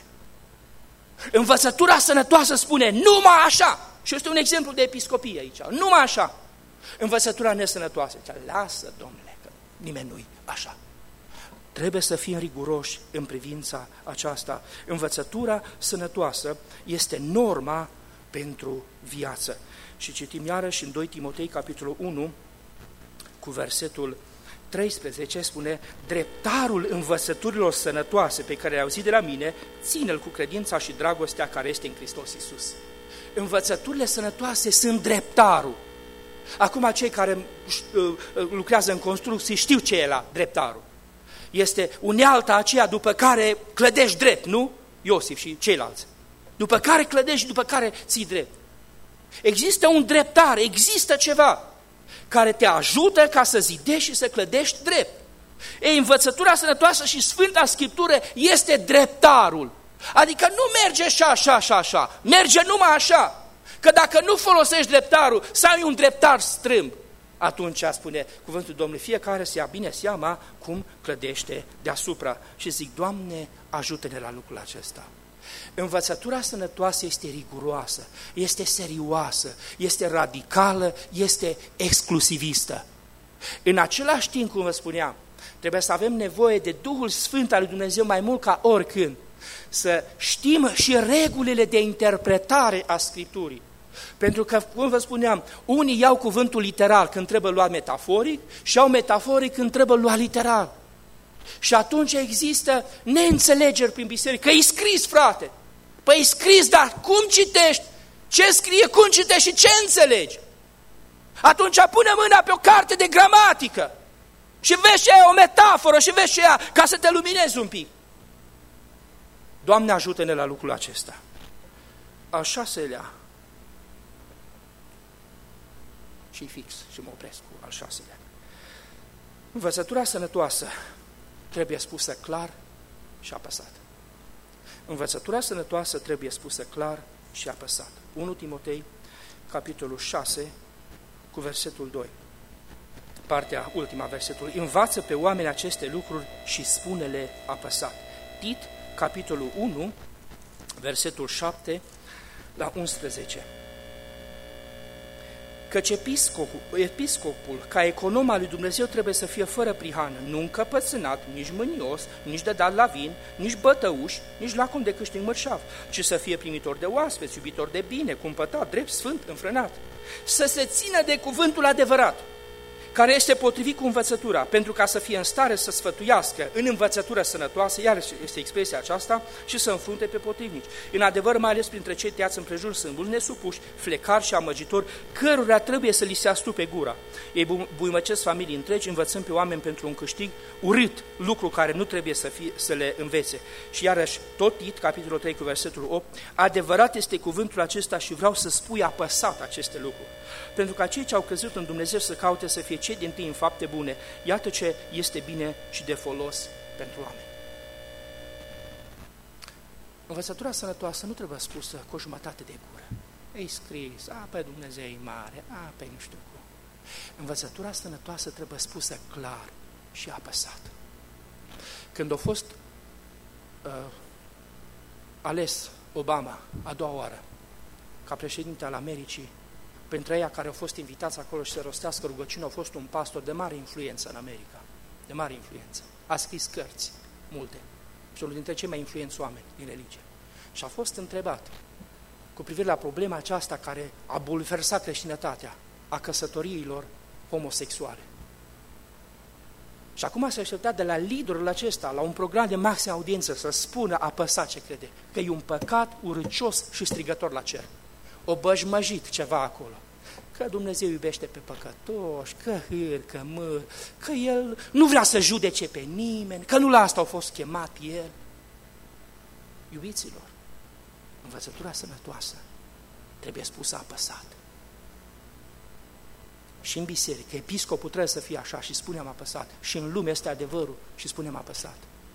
Învățătura sănătoasă spune numai așa. Și este un exemplu de episcopie aici, numai așa. Învățătura nesănătoasă, lasă, domnule, că nimeni nu-i așa. Trebuie să fim riguroși în privința aceasta. Învățătura sănătoasă este norma pentru viață. Și citim iarăși în 2 Timotei, capitolul 1, cu versetul 13, spune: dreptarul învățăturilor sănătoase pe care le-ai auzit de la mine, ține-l cu credința și dragostea care este în Hristos Iisus. Învățăturile sănătoase sunt dreptarul. Acum cei care lucrează în construcții știu ce e la dreptarul. Este unealta aceea după care clădești drept, nu? Iosif și ceilalți. După care clădești și după care ții drept. Există un dreptar, există ceva care te ajută ca să zidești și să clădești drept. Ei, învățătura sănătoasă și Sfânta Scriptură este dreptarul. Adică nu merge așa, merge numai așa. Că dacă nu folosești dreptarul, să ai un dreptar strâmb, atunci spune cuvântul Domnului, fiecare să ia bine seama cum clădește deasupra. Și zic, Doamne, ajută-ne la lucrul acesta. Învățătura sănătoasă este riguroasă, este serioasă, este radicală, este exclusivistă. În același timp, cum vă spuneam, trebuie să avem nevoie de Duhul Sfânt al lui Dumnezeu mai mult ca oricând, să știm și regulile de interpretare a Scripturii. Pentru că, cum vă spuneam, unii iau cuvântul literal când trebuie luat metaforic și iau metaforic când trebuie luat literal. Și atunci există neînțelegeri prin biserică, că e scris, frate. Păi e scris, dar cum citești? Ce scrie, cum citești și ce înțelegi? Atunci pune mâna pe o carte de gramatică și vezi ce e o metaforă și vezi ce e, ca să te luminezi un pic. Doamne, ajută-ne la lucrul acesta. Al 6-lea, și fix și mă opresc cu al 6-lea. Învățătura sănătoasă trebuie spusă clar și apăsat. Învățătura sănătoasă trebuie spusă clar și apăsat. 1 Timotei, capitolul 6, cu versetul 2. Partea ultima versetului. Învață pe oameni aceste lucruri și spune-le apăsat. Tit, capitolul 1, versetul 7 la 11. Căci episcopul, ca econom al lui Dumnezeu, trebuie să fie fără prihană, nu încăpățânat, nici mânios, nici de dat la vin, nici bătăuș, nici lacom de câștig mărșav, ci să fie primitor de oaspeți, iubitor de bine, cumpătat, drept, sfânt, înfrânat. Să se țină de cuvântul adevărat, care este potrivit cu învățătura, pentru ca să fie în stare să sfătuiască în învățătură sănătoasă, iar este expresia aceasta, și să înfrunte pe potrivnici. În adevăr, mai ales printre cei tăiați împrejur sunt mulți nesupuși, flecari și amăgitori, cărora trebuie să li se astupe gura. Ei buimăcesc familii întregi, învățând pe oameni pentru un câștig urât, lucru care nu trebuie să le învețe. Și iarăși, tot Tit, capitolul 3, cu versetul 8, adevărat este cuvântul acesta și vreau să spui apăsat aceste lucruri. Pentru ca cei ce au crezut în Dumnezeu să caute să fie cei dintâi în fapte bune. Iată ce este bine și de folos pentru oameni. Învățătura sănătoasă nu trebuie spusă cu o jumătate de gură. Ei scris, pe Dumnezeu e mare, pe nu știu cum. Învățătura sănătoasă trebuie spusă clar și apăsat. Când a fost ales Obama a doua oară ca președinte al Americii, printre ei care au fost invitați acolo și să rostească rugăciune, a fost un pastor de mare influență în America, de mare influență. A scris cărți, multe, și unul dintre cei mai influenți oameni din religie. Și a fost întrebat cu privire la problema aceasta care a bulversat creștinătatea, a căsătoriilor homosexuale. Și acum se aștepta de la liderul acesta, la un program de maximă audiență, să spună apăsat ce crede, că e un păcat urâcios și strigător la cer. O băjmăjit ceva acolo, că Dumnezeu iubește pe păcătoși, că hârcă, măr, că El nu vrea să judece pe nimeni, că nu la asta a fost chemat El. Iubiților, învățătura sănătoasă trebuie spusă apăsat. Și în biserică, episcopul trebuie să fie așa și spunem apăsat. Și în lume este adevărul și spunem apăsat.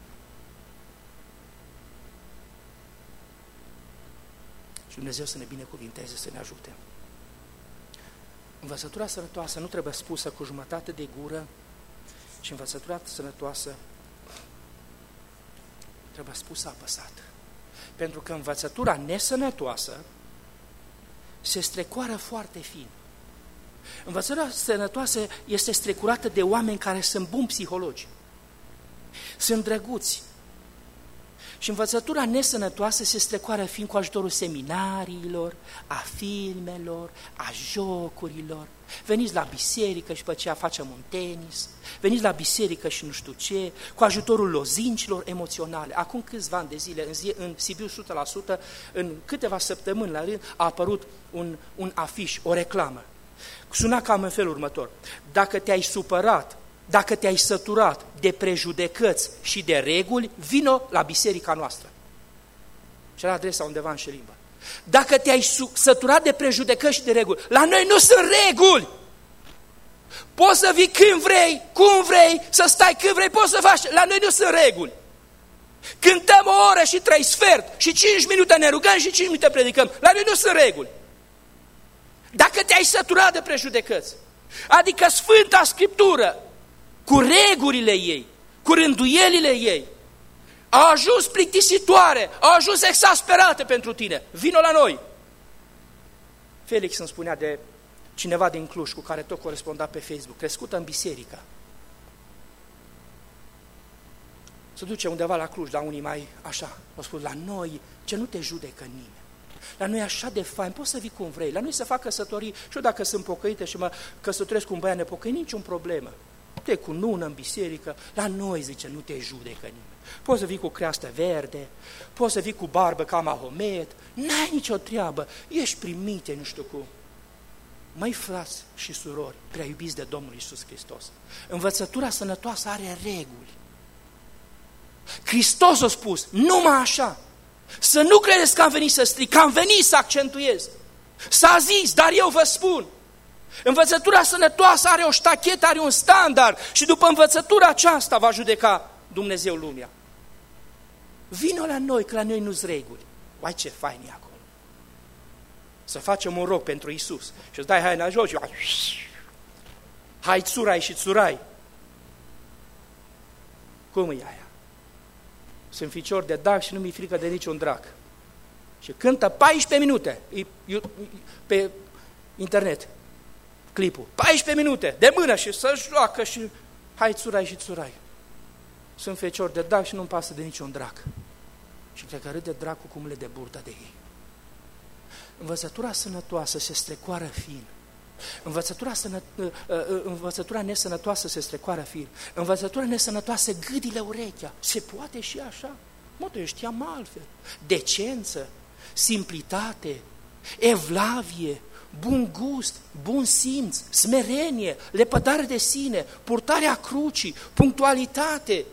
Și Dumnezeu să ne binecuvinteze, să ne ajute. Învățătura sănătoasă nu trebuie spusă cu jumătate de gură, ci învățătura sănătoasă trebuie spusă apăsat. Pentru că învățătura nesănătoasă se strecoară foarte fin. Învățătura sănătoasă este strecurată de oameni care sunt buni psihologi, sunt drăguți. Și învățătura nesănătoasă se strecoară fiind cu ajutorul seminariilor, a filmelor, a jocurilor. Veniți la biserică și pe aceea facem un tenis, veniți la biserică și nu știu ce, cu ajutorul lozincilor emoționale. Acum câțiva ani de zile, în Sibiu 100%, în câteva săptămâni la rând, a apărut un afiș, o reclamă. Suna cam în felul următor: dacă te-ai supărat, dacă te-ai săturat de prejudecăți și de reguli, vino la biserica noastră. Și era adresa undeva în șelimbă. Dacă te-ai săturat de prejudecăți și de reguli, la noi nu sunt reguli. Poți să vii când vrei, cum vrei, să stai când vrei, poți să faci. La noi nu sunt reguli. Cântăm o oră și 3 sfert și 5 minute ne rugăm și 5 minute predicăm. La noi nu sunt reguli. Dacă te-ai săturat de prejudecăți, adică Sfânta Scriptură, cu regulile ei, cu rânduielile ei, au ajuns plictisitoare, au ajuns exasperate pentru tine, vino la noi. Felix îmi spunea de cineva din Cluj cu care tot coresponda pe Facebook, crescută în biserică. Se duce undeva la Cluj, la unii mai așa, au spus, la noi, ce nu te judecă nimeni. La noi e așa de fain, poți să vii cum vrei. La noi se fac căsătorii, și eu dacă sunt pocăite și mă căsătoresc cu un băiat nepocăit, niciun problemă. Te cunună în biserică, la noi, zice, nu te judecă nimeni. Poți să vii cu creastă verde, poți să vii cu barbă ca Mahomet, n-ai nicio treabă, ești primite, nu știu cum. Măi, frați și surori, prea iubiți de Domnul Iisus Hristos, învățătura sănătoasă are reguli. Hristos a spus, numai așa. Să nu credeți că am venit să stric, că am venit să accentuez. S-a zis, dar eu vă spun, învățătura sănătoasă are o ștachetă, are un standard și după învățătura aceasta va judeca Dumnezeu lumea. Vino la noi, că la noi nu-s reguli. Uai, ce fain e acolo. Să facem un rog pentru Iisus și îți dai haina jos și hai țurai și țurai. Cum e aia? Sunt ficior de dac și nu mi-e frică de niciun drac. Și cântă 14 minute pe internet clipul. 14 minute de mână și să joacă și hai țurai și țurai. Sunt fecior de dac și nu-mi pasă de niciun drac. Și cred că râde dracul cum le de burtă de ei. Învățătura sănătoasă se strecoară fin. Învățătura nesănătoasă se strecoară fin. Învățătura nesănătoasă gâdile urechea. Se poate și așa. Mă, eu știam altfel. Decență, simplitate, evlavie, bun gust, bun simț, smerenie, lepădare de sine, purtarea crucii, punctualitate.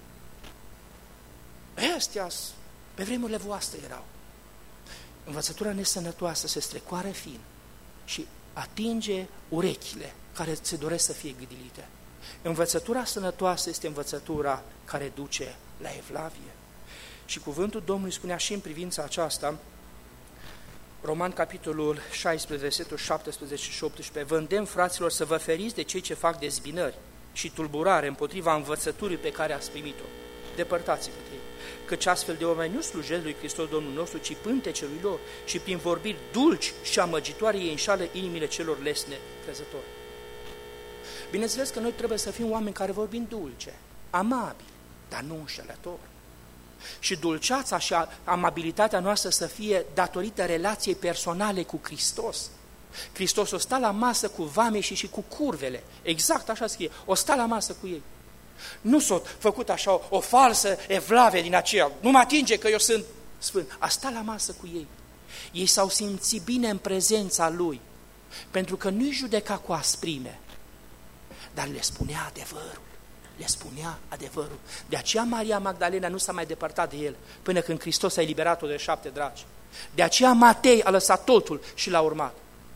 Astea pe vremurile voastre erau. Învățătura nesănătoasă se strecoară fin și atinge urechile care se doresc să fie gâdilite. Învățătura sănătoasă este învățătura care duce la evlavie. Și cuvântul Domnului spunea și în privința aceasta, Roman, capitolul 16, versetul 17 și 18. Vă îndemn, fraților, să vă feriți de cei ce fac dezbinări și tulburare împotriva învățăturii pe care ați primit-o. Depărtați-vă de ei, căci astfel de oameni nu slujesc lui Hristos Domnul nostru, ci pântecelui lor, și prin vorbiri dulci și amăgitoare ei înșală inimile celor lesne crezători. Bineînțeles că noi trebuie să fim oameni care vorbim dulce, amabili, dar nu înșelători. Și dulceața și amabilitatea noastră să fie datorită relației personale cu Hristos. Hristos o sta la masă cu vameșii și cu curvele, exact așa scrie, o sta la masă cu ei. Nu s-a făcut așa o falsă evlavie din aceea, nu mă atinge că eu sunt sfânt. A stat la masă cu ei. Ei s-au simțit bine în prezența Lui, pentru că nu-i judeca cu asprime, dar le spunea adevărul. Le spunea adevărul. De aceea Maria Magdalena nu s-a mai depărtat de el, până când Hristos a eliberat-o de 7 dragi. De aceea Matei a lăsat totul și l-a urmat.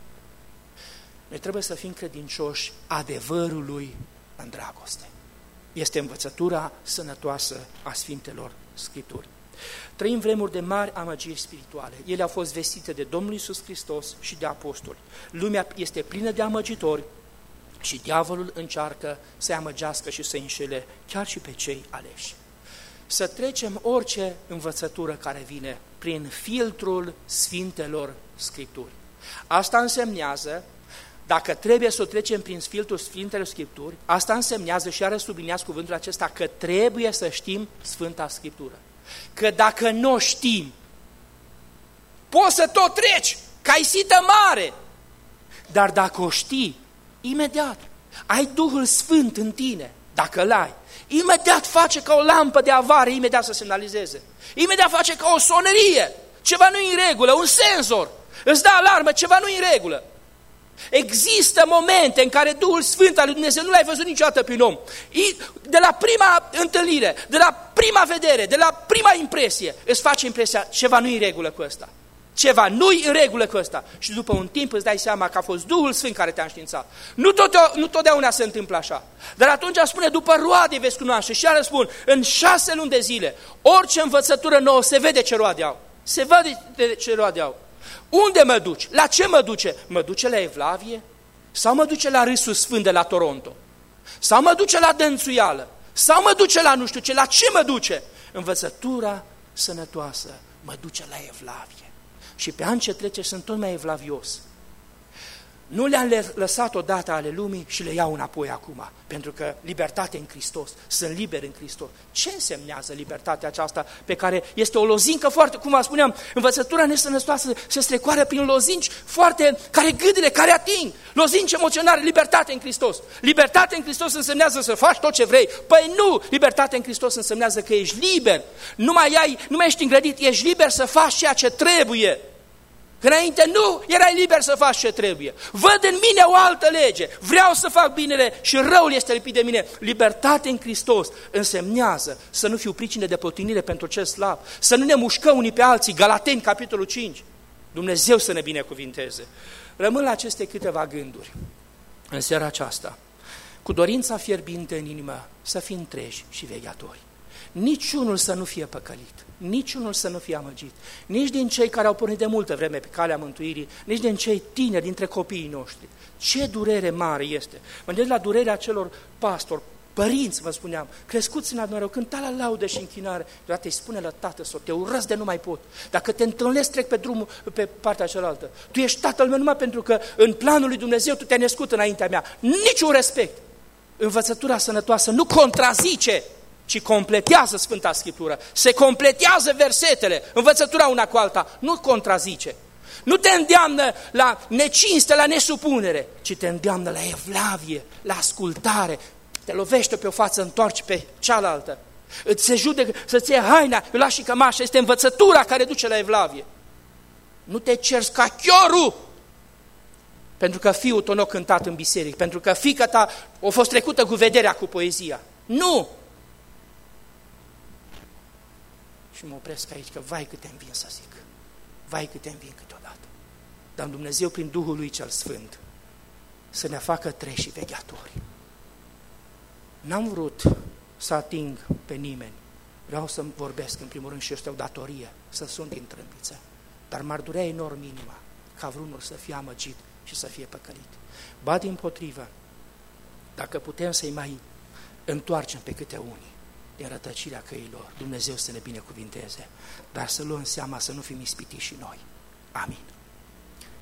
Noi trebuie să fim credincioși adevărului în dragoste. Este învățătura sănătoasă a Sfintelor Scripturi. Trăim vremuri de mari amăgiri spirituale. Ele au fost vestite de Domnul Iisus Hristos și de apostoli. Lumea este plină de amăgitori și diavolul încearcă să-i amăgească și să-i înșele chiar și pe cei aleși. Să trecem orice învățătură care vine prin filtrul Sfintelor Scripturi. Asta însemnează, dacă trebuie să o trecem prin filtrul Sfintelor Scripturi, asta însemnează, și iară subliniați cuvântul acesta, că trebuie să știm Sfânta Scriptură. Că dacă nu o știm, poți să tot treci, că ai sită mare, dar dacă o știi, imediat ai Duhul Sfânt în tine, dacă l-ai, imediat face ca o lampă de avare, imediat să semnalizeze, imediat face ca o sonerie, ceva nu-i în regulă, un senzor, îți dă alarmă, ceva nu-i în regulă. Există momente în care Duhul Sfânt al lui Dumnezeu nu l-ai văzut niciodată prin om. De la prima întâlnire, de la prima vedere, de la prima impresie, îți face impresia, ceva nu-i în regulă cu ăsta. Ceva nu-i în regulă cu ăsta. Și după un timp îți dai seama că a fost Duhul Sfânt care te-a înștiințat. Nu totdeauna se întâmplă așa. Dar atunci spune, după roade veți cunoaște. Și iară spun, în 6 luni de zile, orice învățătură nouă se vede ce roade au. Se vede ce roade au. Unde mă duci? La ce mă duce? Mă duce la Evlavie? Sau mă duce la Râsul Sfânt de la Toronto? Sau mă duce la Dănțuială? Sau mă duce la nu știu ce? La ce mă duce? Învățătura sănătoasă mă duce la Evlavie. Și pe an ce trece sunt tot mai evlavios. Nu le-am lăsat odată ale lumii și le iau înapoi acum, pentru că libertate în Hristos, sunt liberi în Hristos. Ce însemnează libertatea aceasta pe care este o lozincă foarte, cum vă spuneam, învățătura nesănătoasă se strecoară prin lozinci foarte, care gâdile, care ating, lozinci emoționale, libertate în Hristos. Libertate în Hristos însemnează să faci tot ce vrei. Păi nu, libertate în Hristos însemnează că ești liber, nu mai ești îngrădit, ești liber să faci ceea ce trebuie. Că înainte nu erai liber să faci ce trebuie. Văd în mine o altă lege, vreau să fac binele și răul este lipit de mine. Libertate în Hristos însemnează să nu fiu pricină de pătinire pentru cel slab, să nu ne mușcăm unii pe alții, Galateni, capitolul 5. Dumnezeu să ne binecuvinteze. Rămân la aceste câteva gânduri în seara aceasta, cu dorința fierbinte în inimă să fim treji și vegheatori. Niciunul să nu fie păcălit, niciunul să nu fie amăgit, nici din cei care au pornit de multă vreme pe calea mântuirii, nici din cei tineri dintre copiii noștri. Ce durere mare este! Mă gândesc la durerea celor pastori, părinți, vă spuneam, crescuți în adunare, cânta la laudă și închinare, deodată îi spune la tată sau te urăsc de nu mai pot. Dacă te întâlnesc, trec pe drumul, pe partea cealaltă. Tu ești tatăl meu numai pentru că în planul lui Dumnezeu tu te-ai născut înaintea mea. Niciun respect! Învățătura sănătoasă nu contrazice, ci completează Sfânta Scriptură, se completează versetele, învățătura una cu alta, nu contrazice. Nu te îndeamnă la necinste, la nesupunere, ci te îndeamnă la evlavie, la ascultare. Te lovește pe o față, întorci pe cealaltă. Îți se judecă să-ți iei haina, îl lași și cămașa, este învățătura care duce la evlavie. Nu te ceri ca chiorul, pentru că fiul tău n-a cântat în biserică, pentru că fiica ta a fost trecută cu vederea, cu poezia. Nu! Și mă opresc aici, că vai câte îmi vin să zic, vai câte îmi vin câteodată. Dar Dumnezeu, prin Duhul Lui cel Sfânt, să ne facă treji și vegheatori. N-am vrut să ating pe nimeni, vreau să-mi vorbesc în primul rând și este o datorie, să sun din trâmbiță. dar m-ar durea enorm inima ca vreunul să fie amăgit și să fie păcălit. Ba dimpotrivă, dacă putem să-i mai întoarcem pe câte unii din rătăcirea căilor, Dumnezeu să ne binecuvinteze, dar să luăm seama să nu fim ispitiți și noi. Amin.